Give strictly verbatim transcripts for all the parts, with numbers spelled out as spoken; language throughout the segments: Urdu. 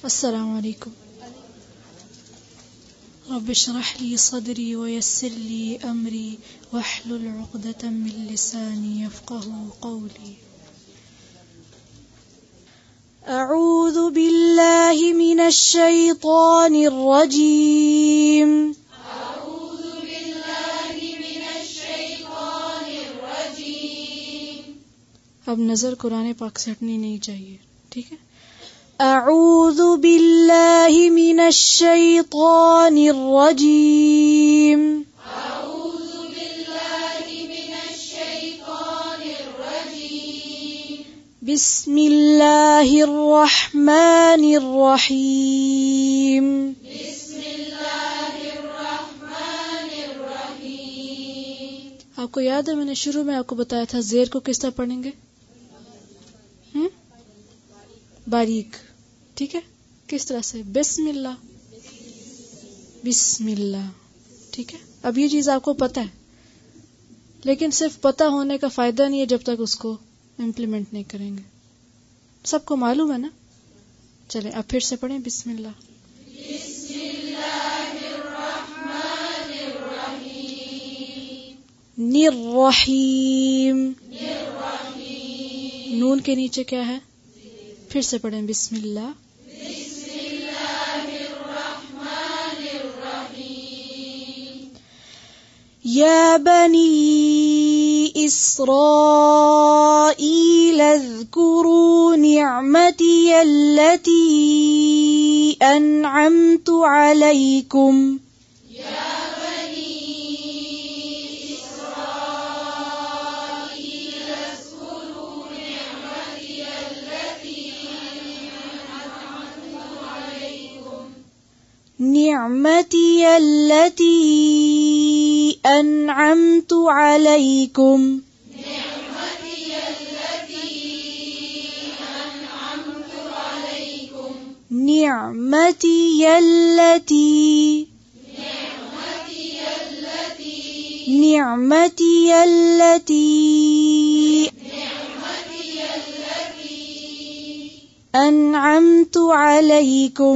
السلام علیکم. رب اشرح لي صدري ويسر لي أمري واحلل عقدة من لساني يفقهوا قولي. أعوذ بالله من الشيطان الرجيم. أعوذ بالله من الشيطان الرجيم. اب نظر قرآن پاک سے ہٹنی نہیں چاہیے، ٹھیک ہے؟ أعوذ بالله من الشيطان الرجيم. أعوذ بالله من الشيطان الرجيم. بسم الله الرحمن الرحيم. بسم الله الرحمن الرحيم. آپ کو یاد ہے میں نے شروع میں آپ کو بتایا تھا زیر کو کس طرح پڑھیں گے؟ ہم؟ باریک، ٹھیک ہے؟ کس طرح سے؟ بسم اللہ، بسم اللہ، ٹھیک ہے؟ اب یہ چیز آپ کو پتہ ہے، لیکن صرف پتہ ہونے کا فائدہ نہیں ہے جب تک اس کو امپلیمنٹ نہیں کریں گے. سب کو معلوم ہے نا؟ چلیں اب پھر سے پڑھیں بسم اللہ. بسم اللہ الرحمن الرحیم. نررحیم. الرحیم. نون کے نیچے کیا ہے؟ پھر سے پڑھیں بسم اللہ. بسم اللہ الرحمن الرحیم. یا بنی اسرائیل اذکروا نعمتی التی انعمت علیکم. یا بنی اسرائیل اذکروا نعمتی التی نعمتی التی انعمت علیکم. نعمتی التی انعمت علیکم. نعمتی التی نعمتی التی نعمتی التی نعمتی التی انعمت علیکم.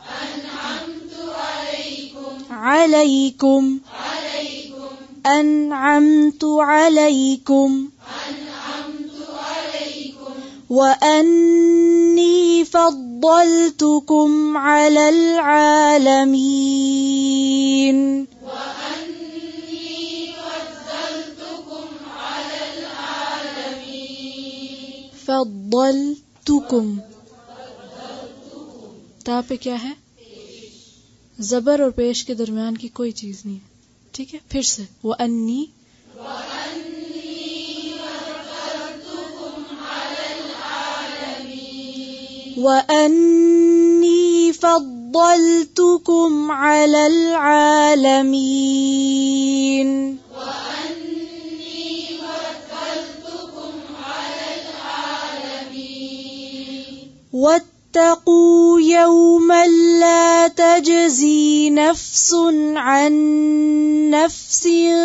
علیکم انعمت علیکم وانی فضلتکم علی العالمین. وانی فضلتکم علی العالمین. فضلتکم، تا پہ کیا ہے؟ زبر اور پیش کے درمیان کی کوئی چیز نہیں ہے، ٹھیک ہے؟ پھر سے وَأَنِّي وَأَنِّي فَضَّلْتُكُمْ عَلَى الْعَالَمِينَ. وَأَنِّي فَضَّلْتُكُمْ عَلَى الْعَالَمِينَ. وَاتَّقُوا يَوْمًا لَا تَجْزِي نَفْسٌ عَن نَّفْسٍ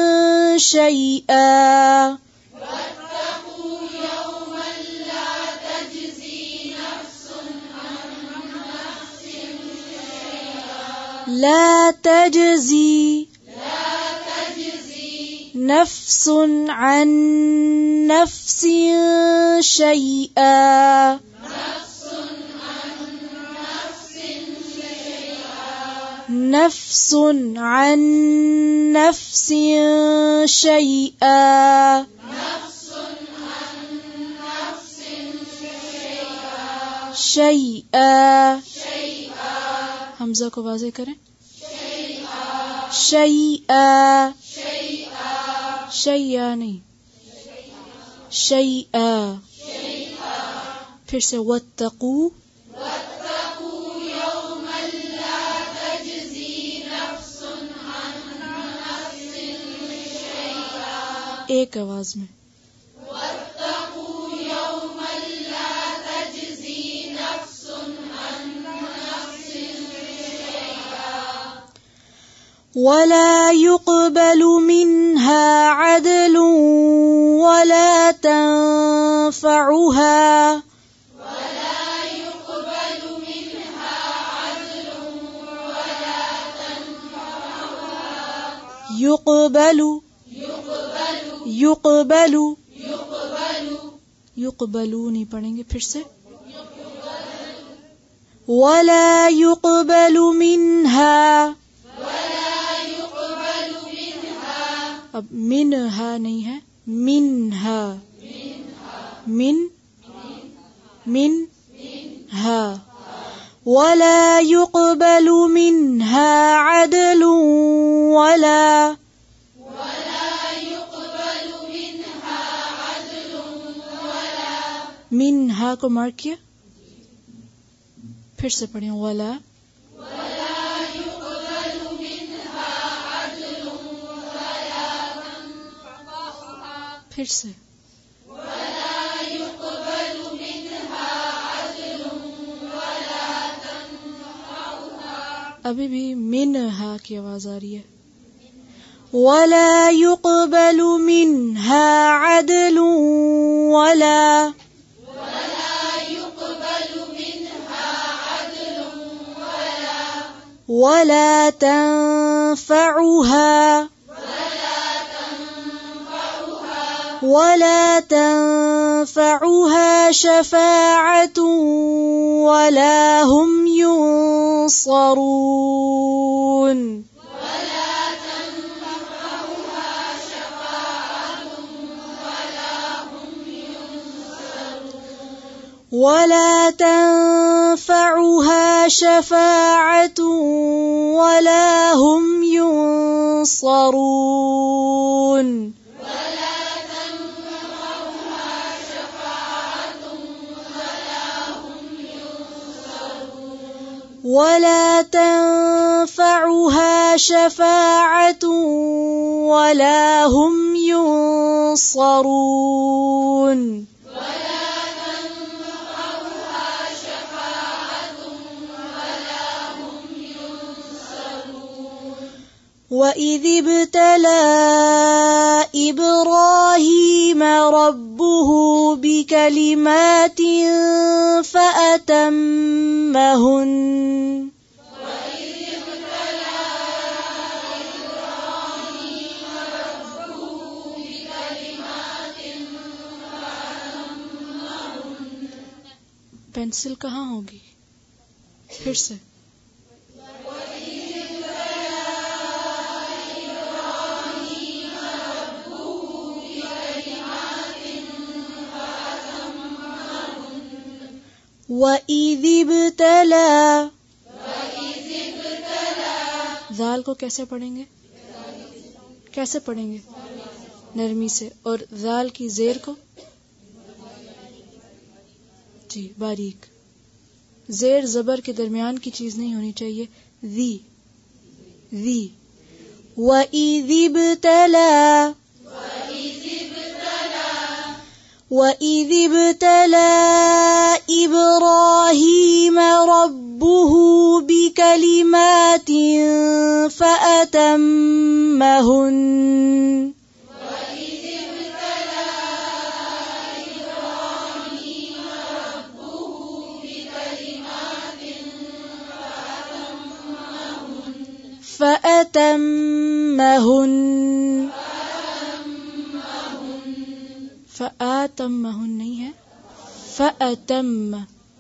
شَيْئًا. وَاتَّقُوا يَوْمًا لَا تَجْزِي نَفْسٌ عَن نَّفْسٍ شَيْئًا. لا تجزي لا تجزي نفس عن نفس شيئا. نفس عن نفس شيئا. نفس عن نفس شيئا. شيئا شيئا. حمزہ کو واضح کریں. شيئا شيئا. شيئا شيئا نہیں، شيئا. شيئا. پھر سے واتقوا ایک آواز میں. وَاتَّقُوا يَوْمًا لَا تَجْزِي نَفْسٌ عَن نَّفْسٍ شَيْئًا وَلَا يُقْبَلُ مِنْهَا عَدْلٌ وَلَا تَنفَعُهَا وَلَا يُقْبَلُ مِنْهَا يقبل يقبل یقبلو نہیں پڑھیں گے، پھر سے. ولا يقبل منها اب منہا نہیں ہے، منہا، من من ہا. ولا يقبل منها عدل ولا منہا کو مارک کیا، پھر سے پڑھیں. ولا پھر سے. ابھی بھی منہا کی آواز آ رہی ہے. ولا يقبل منها عدل ولا ولا تنفعها ولا تنفعها شفاعة ولا هم ينصرون. ولا تنفعها شفاعة ولا هم ينصرون. ولا تنفعها شفاعة ولا هم ينصرون. وَإِذِ ابْتَلَى إِبْرَاهِيمَ رَبُّهُ بِكَلِمَاتٍ فَأَتَمَّهُنَّ پینسل کہاں ہوگی؟ پھر سے. وَإِذِ ابْتَلَى ذال کو کیسے پڑھیں گے؟ کیسے پڑھیں گے؟ نرمی سے. اور ذال کی زیر کو جی باریک. زیر زبر کے درمیان کی چیز نہیں ہونی چاہیے. ذی ذی. وَإِذِ ابْتَلَى وَإِذِ ابْتَلَى إِبْرَاهِيمَ رَبُّهُ بِكَلِمَاتٍ فَأَتَمَّهُنَّ فَأَتَمَّهُنَّ فَآتَمَّهُنَّ نہیں ہے، فَأَتَمَّ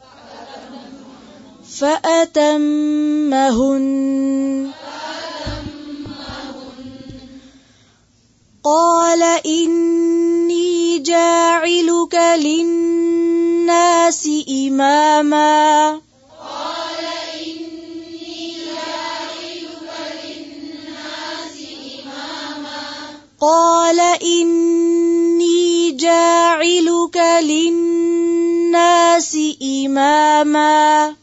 فَأَتَمَّهُنَّ. قَالَ إِنِّي جَاعِلُكَ لِلنَّاسِ إِمَامًا قَالَ إِنِّي جَاعِلُكَ لِلنَّاسِ إِمَامًا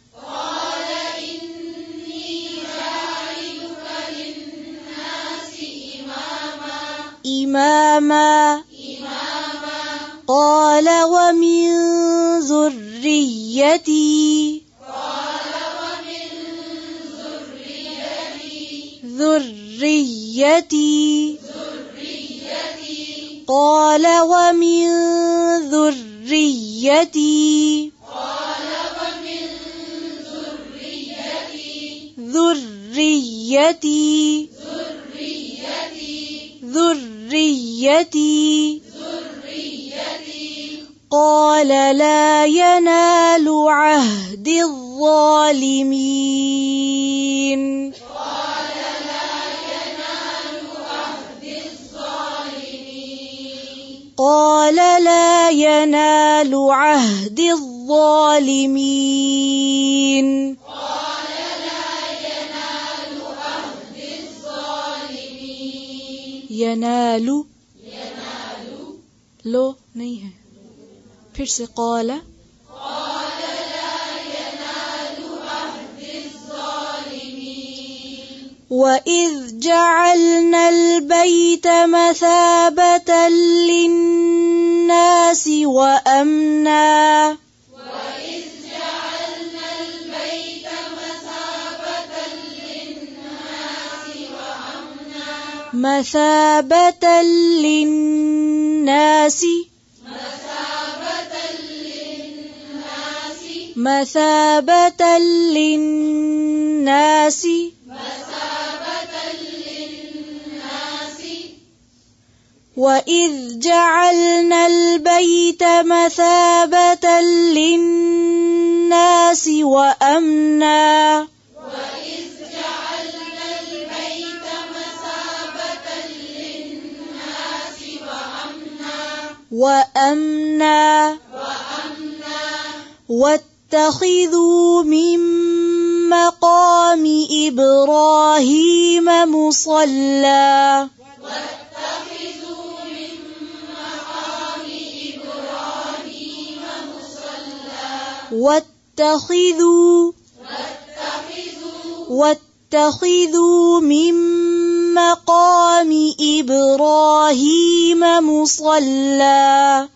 إِمَامًا قَالَ وَمِن ذُرِّيَّتِي ذُرِّيَّتِي قَالَ وَمِن ذُرِّيَّتِي ذُرِّيَّتِي ذريتي قال لا ينال عهد الظالمين قال لا ينال عهد الظالمين ینالو لو نہیں ہے، پھر سے قال وَإِذْ جَعَلْنَا الْبَيْتَ مَثَابَةً لِلنَّاسِ وَأَمْنًا مثابة للناس مثابة للناس وَإِذْ جَعَلْنَا الْبَيْتَ مَثَابَةً لِلنَّاسِ وَأَمْنًا وَأَمْنًا وَاتَّخِذُوا مِن مَّقَامِ إِبْرَاهِيمَ مُصَلًّى وَاتَّخِذُوا وَاتَّخِذُوا مِن مَّقَامِ إِبْرَاهِيمَ مُصَلًّى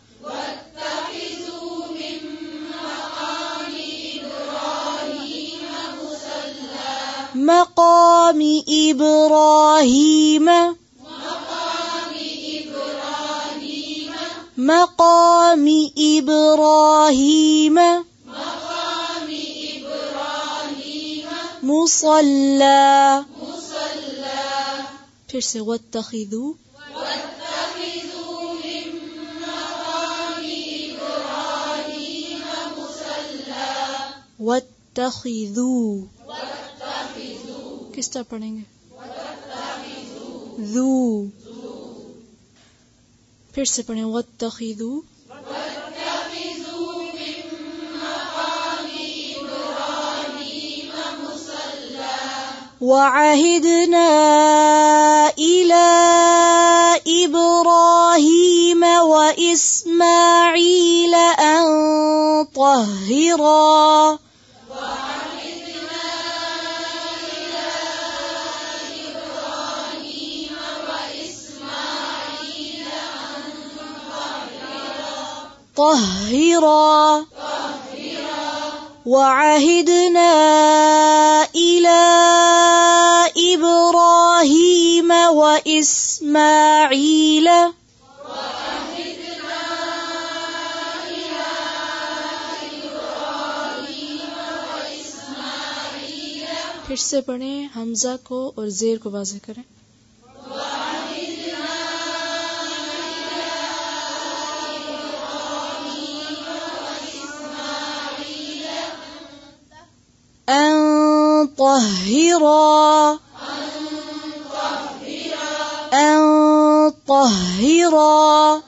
مقام إبراهيم مقام إبراهيم مصلى پھر سے واتخذوا واتخذوا کس طرح پڑھیں گے؟ ذو پھر سے پڑھیں واتخذوا وعهدنا إلى إبراهيم وإسماعيل أن طهرا طهرا وعهدنا إلى إبراهيم وإسماعيل پھر سے پڑھیں، حمزہ کو اور زیر کو واضح کریں. أن طهرا أن طهرا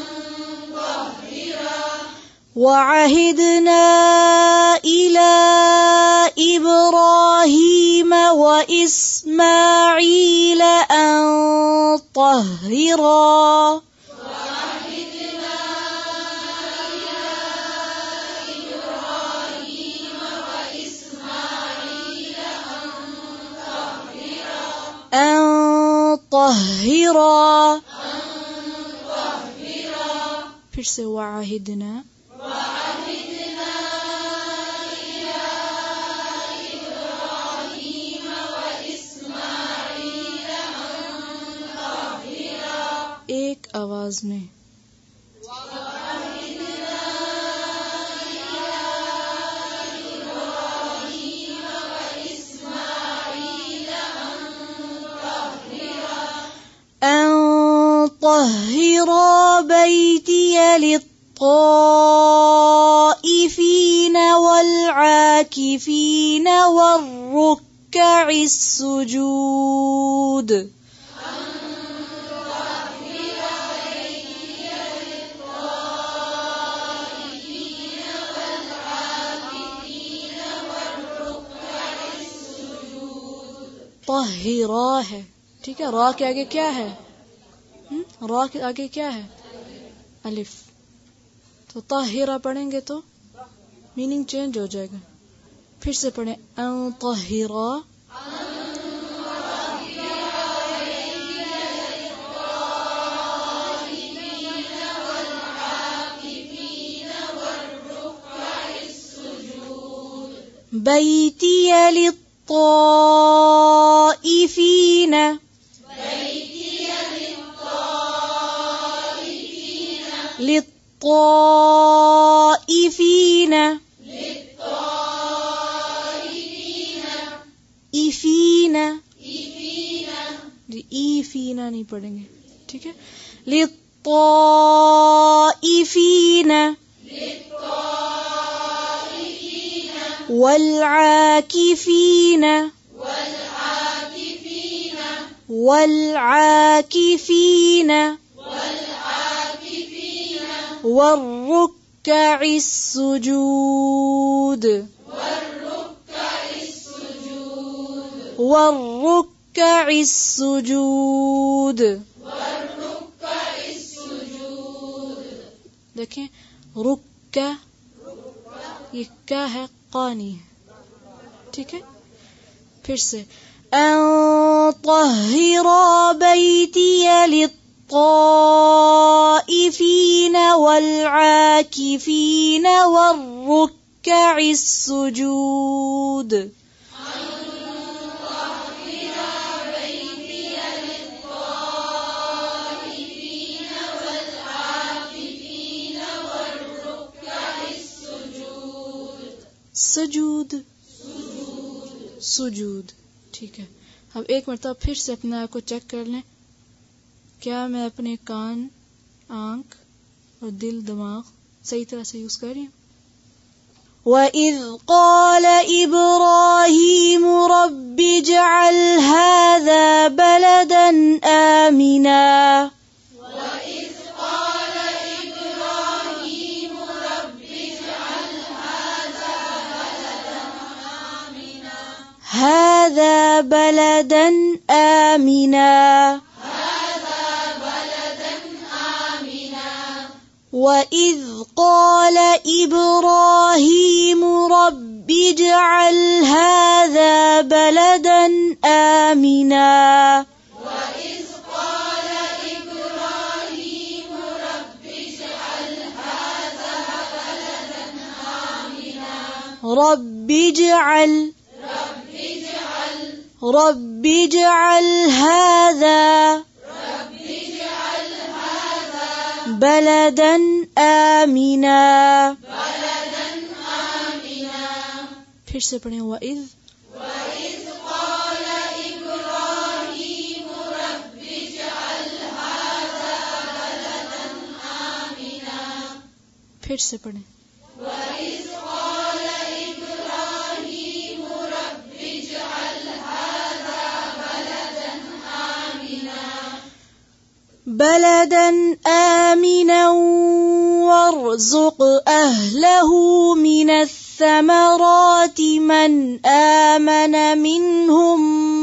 وعهدنا إلى إبراهيم وإسماعيل أن طهرا أن طهرا پھر سے وعهدنا ایک آواز میں. أن طهرا بيتي للطائفين والعاكفين والركع السجود. طہرا ہے، ٹھیک ہے، را کے آگے کیا ہے؟ را کے آگے کیا ہے؟ الف. تو طاہرہ پڑھیں گے تو میننگ چینج ہو جائے گا. پھر سے پڑھیں ان طہرا بیتی للطائفین للطائفین ایفین جی ای فینا نہیں پڑھیں گے، ٹھیک ہے. للطائفین والعاکفین والعاکفین والرکع السجود والرکع السجود. دیکھیں رکع یہ کیا ہے؟ قانی ہے، ٹھیک ہے. پھر سے ان طہرا بیتی للطائفین والعاکفین والرکع السجود. سجود سجود، ٹھیک ہے. اب ایک مرتبہ پھر سے اپنے آپ کو چیک کر لیں، کیا میں اپنے کان، آنکھ اور دل، دماغ صحیح طرح سے یوز کر رہی ہوں؟ وَإِذْ قَالَ إِبْرَاهِيمُ رَبِّ اجْعَلْ هَذَا بَلَدًا آمِنًا. هذا بلدا آمنا وإذ قال إبراهيم رب اجعل هذا بلدا آمنا. رب اجعل رب اجعل هذا بلدا آمنا. پھر سے پڑھیں وَإِذْ پھر سے پڑھیں بلدا آمنا وارزق أهله من الثمرات من آمن منهم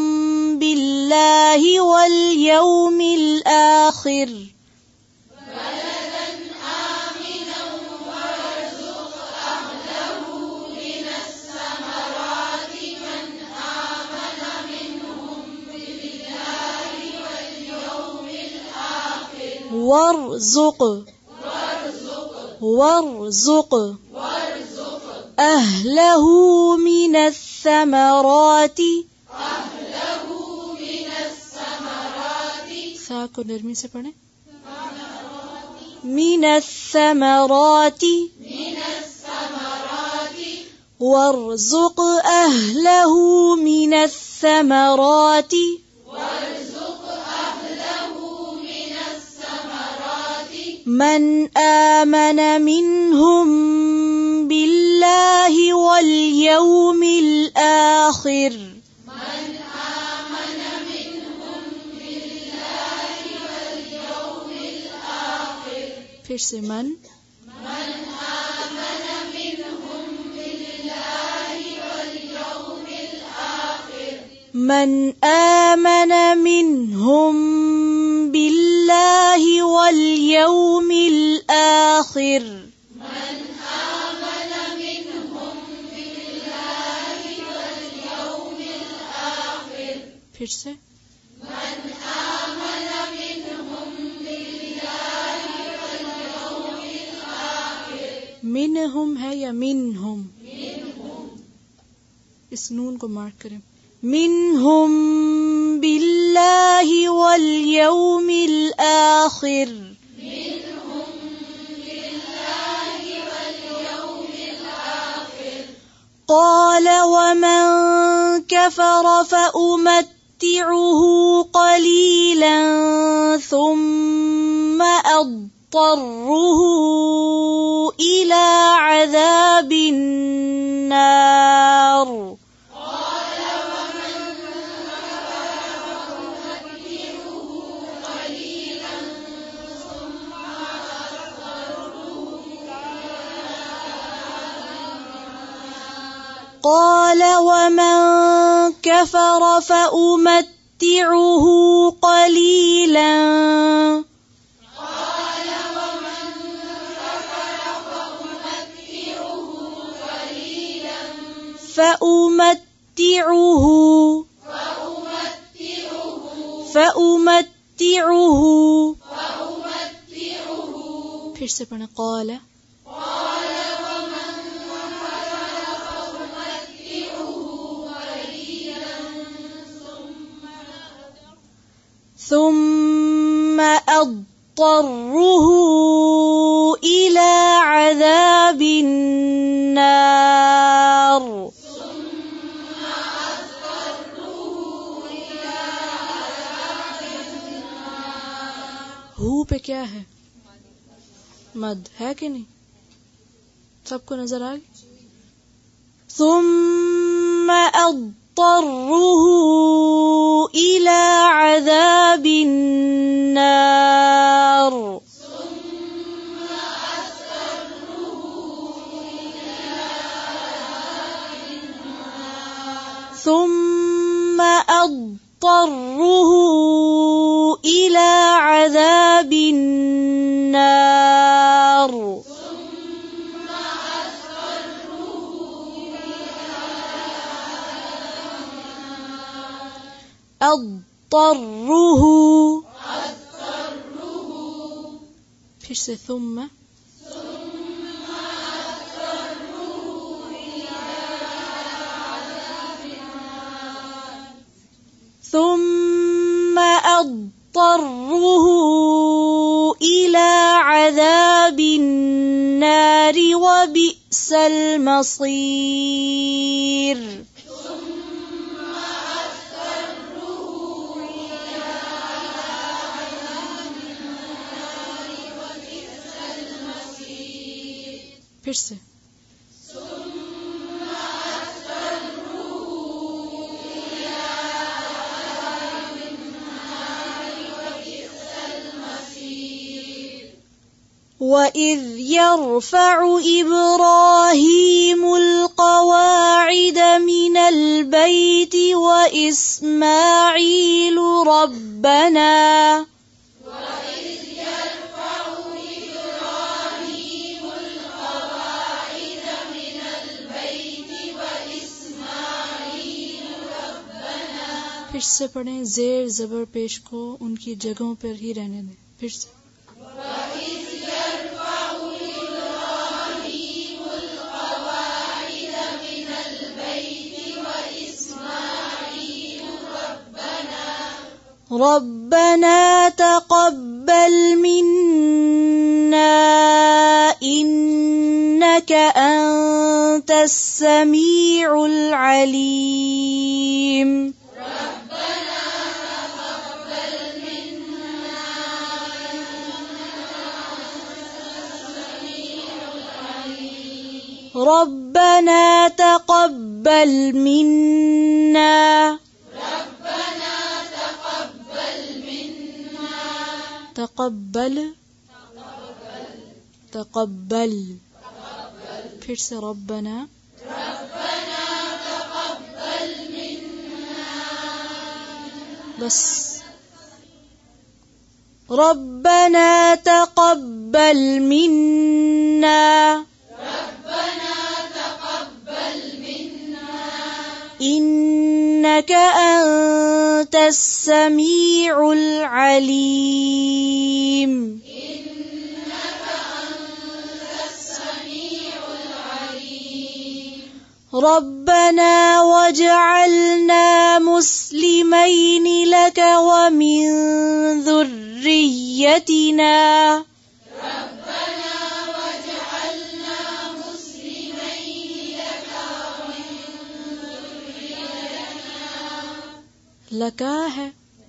بالله واليوم الآخر. وارزق وارزق أهله من الثمرات سا کو نرمی سے پڑھیں من الثمرات وارزق أهله من الثمرات من آمن منهم بالله واليوم الآخر من آمن منهم بالله واليوم الآخر. پھر سے من من آمن منهم بالله واليوم الآخر. من آمن منهم بالله واليوم الآخر من آمن منهم بالله واليوم الآخر. پھر سے من آمن منهم بالله واليوم الآخر. منہم ہے یا منہم؟ منهم اس نون کو مارک کریں. منهم بالله واليوم الآخر منهم بالله واليوم الآخر. قال ومن كفر فأمتعه قليلا ثم أضطره إلى عذاب النار. قال ومن كفر فأمتعه قليلا قال ومن كفر فأمتعه قليلا فأمتعه فأمتعه فأمتعه فأمتعه. پھر سے پڑھیں. قال قال ومن كفر فأمتعه قليلا ثم أضطره إلى عذاب النار. ہو پہ کیا ہے؟ مد ہے کہ نہیں؟ سب کو نظر آ گئی؟ ثم أضطره إلى عذاب النار. ثم أضطره إلى عذاب النار. أضطره پھر سے ثم ثم أضطره إلى عذاب النار وبئس المصير. پھر سے وَإِذْ يَرْفَعُ إِبْرَاهِيمُ الْقَوَاعِدَ مِنَ الْبَيْتِ وَإِسْمَاعِيلُ رَبَّنَا پھر سے پڑھیں. زیر زبر پیش کو ان کی جگہوں پر ہی رہنے دیں. پھر سے رَبَّنَا تَقَبَّلْ مِنَّا إِنَّكَ أَنْتَ السَّمِيعُ الْعَلِيمُ. ربنا تقبل منا ربنا تقبل منا تقبل تقبل پھر سے ربنا ربنا تقبل منا بس ربنا تقبل منا ربنا تقبل منا إنك أنت السميع العليم إنك أنت السميع العليم ربنا واجعلنا مسلمين لك ومن ذريتنا ربنا واجعلنا مسلمين لك ومن لکا ہے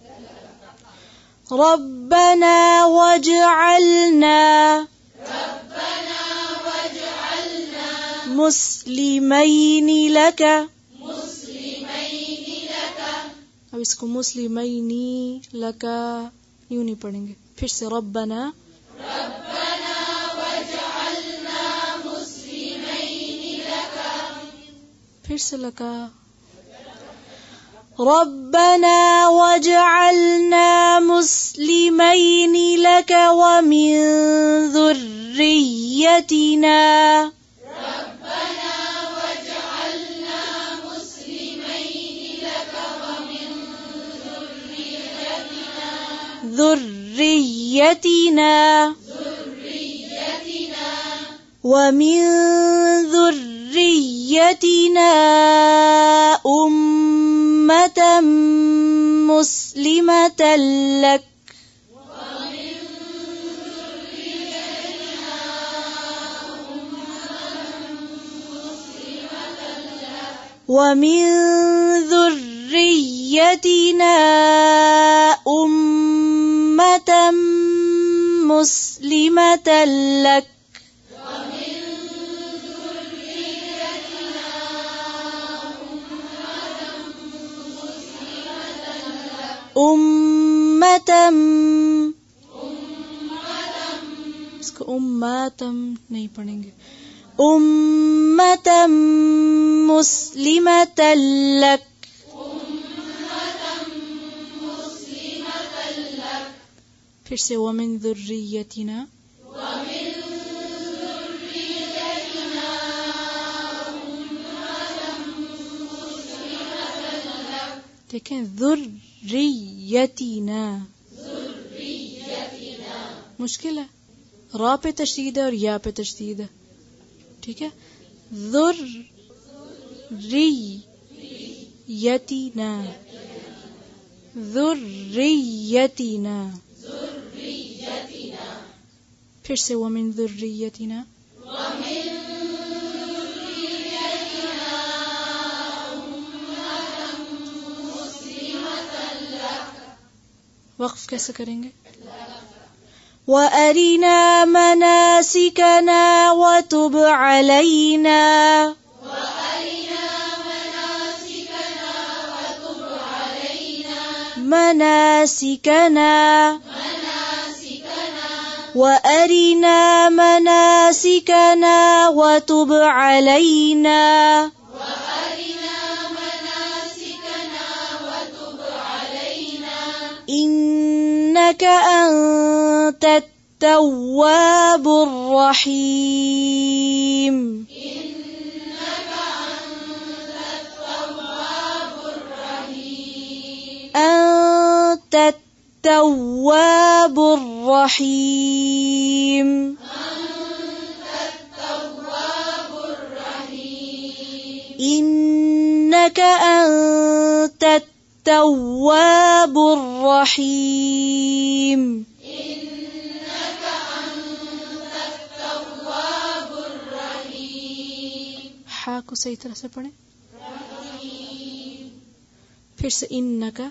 ربنا واجعلنا ربنا واجعلنا مسلمين لك مسلمين لك اب اس کو مسلمینی لکا یوں نہیں پڑھیں گے. پھر سے ربنا ربنا واجعلنا مسلمين لك پھر سے لکا ربنا واجعلنا مسلمين لك ومن ذريتنا ربنا واجعلنا مسلمين لك ومن ذريتنا ذريتنا ومن ذريتنا أمة مسلمة لك ومن ذريتنا أمة مسلمة لك أمة اس کو اماتم نہیں پڑھیں گے. أمة مسلمة لك پھر سے ومن ذریتنا دیکھیں ذریتنا مشکل ہے. را پہ تشدید ہے اور یا پہ تشدید ہے. ٹھیک ہے. ذریتنا ذریتنا پھر سے ومن ذریتنا وقف کیسے کریں گے؟ وأرنا مناسكنا وتب علينا وأرنا مناسكنا وتب علينا مناسكنا مناسكنا وأرنا مناسكنا وتب علينا وأرنا مناسكنا وتب علينا إنك أنت التواب الرحيم إنك أنت التواب الرحيم أنت التواب الرحيم أنت التواب الرحيم إنك أنت التواب الرحيم إنك أنت التواب الرحيم ہا کو صحیح طرح سے پڑھیں. پھر سے انکا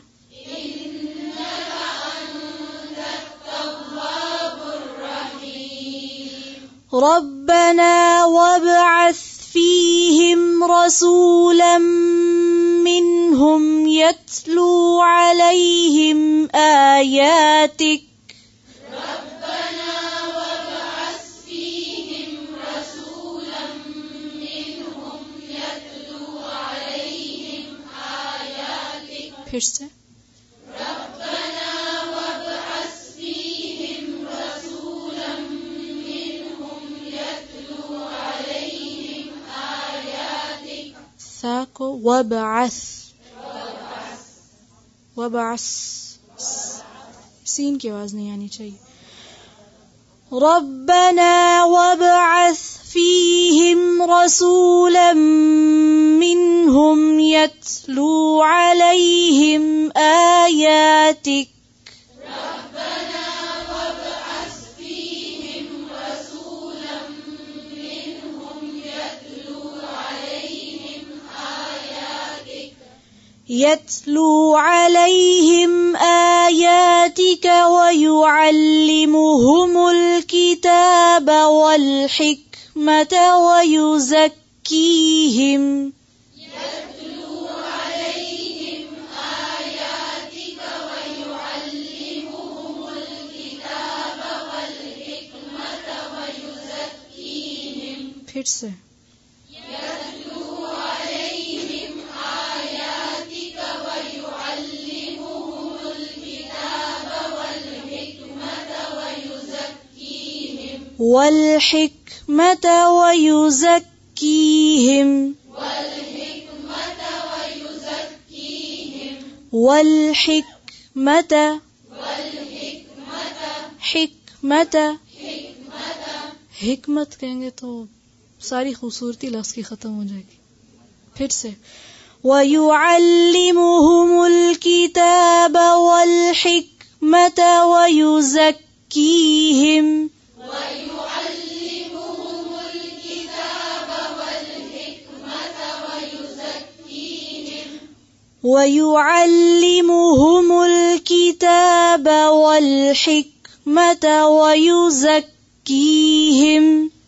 ربنا وابعث فيهم رسولا منهم يتلو عليهم آياتك ربنا وابعث فيهم رسولا منهم يتلو عليهم آياتك. پھر سے ربنا وابعث فيهم رسولا منهم يتلو عليهم آياتك. ثا کو وبعث وبعث سین کی آواز نہیں آنی چاہیے. ربنا وابعث فيهم رسولا منهم يتلو عليهم آياتك ربنا وابعث فيهم رسولا منهم يتلو عليهم آياتك يتلو عليهم آياتك ويعلمهم الكتاب والحكمة ويزكيهم يتلو عليهم آياتك ويعلمهم الكتاب والحكمة ويزكيهم. پھر سے يتلو عليهم آياتك ويعلمهم الكتاب والحكمة ويزكيهم والحكمة ويزكيهم والحكمة ويزكيهم والحكمة والحكمة حكمة حكمة. حکمت کہیں گے تو ساری خوبصورتی لفظ کی ختم ہو جائے گی. پھر سے ويعلمهم الكتاب والحكمة ويزكيهم ويعلمهم الكتاب والحكمة ويزكيهم ويعلمهم الكتاب والحكمة ويزكيهم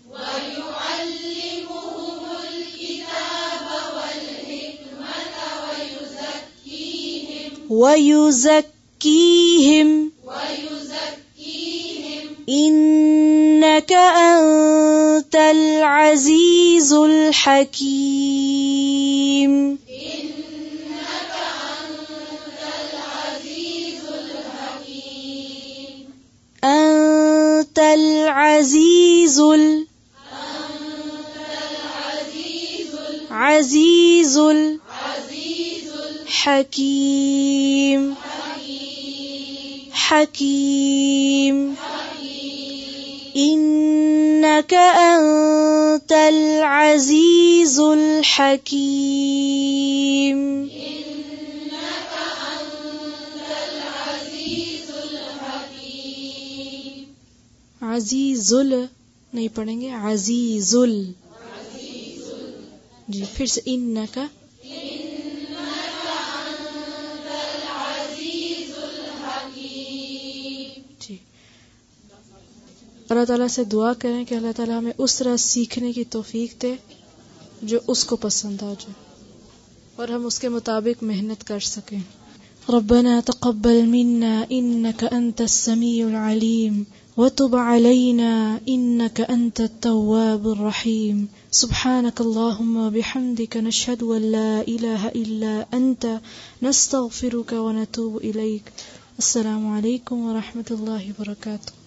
ويعلمهم الكتاب والحكمة ويزكيهم ويزكيهم ويزكيهم إنك أنت العزيز الحكيم. إنك أنت العزيز الحكيم. أنت العزيز ال- أنت العزيز عزيز العزيز الحكيم الحكيم. حكيم إنك أنت العزيز الحكيم. إنك أنت العزيز الحكيم. عزیزل نہیں پڑھیں گے، عزیزل. جی پھر سے انکا جی. اللہ تعالیٰ سے دعا کریں کہ اللہ تعالیٰ ہمیں اس طرح سیکھنے کی توفیق دے جو اس کو پسند آ جائے اور ہم اس کے مطابق محنت کر سکیں. ربنا تقبل منا انك انت السميع العليم وتب علينا انك انت التواب الرحيم. سبحانك اللهم وبحمدك نشهد ان لا اله الا انت نستغفرك ونتوب اليك. السلام علیکم ورحمۃ اللہ وبرکاتہ.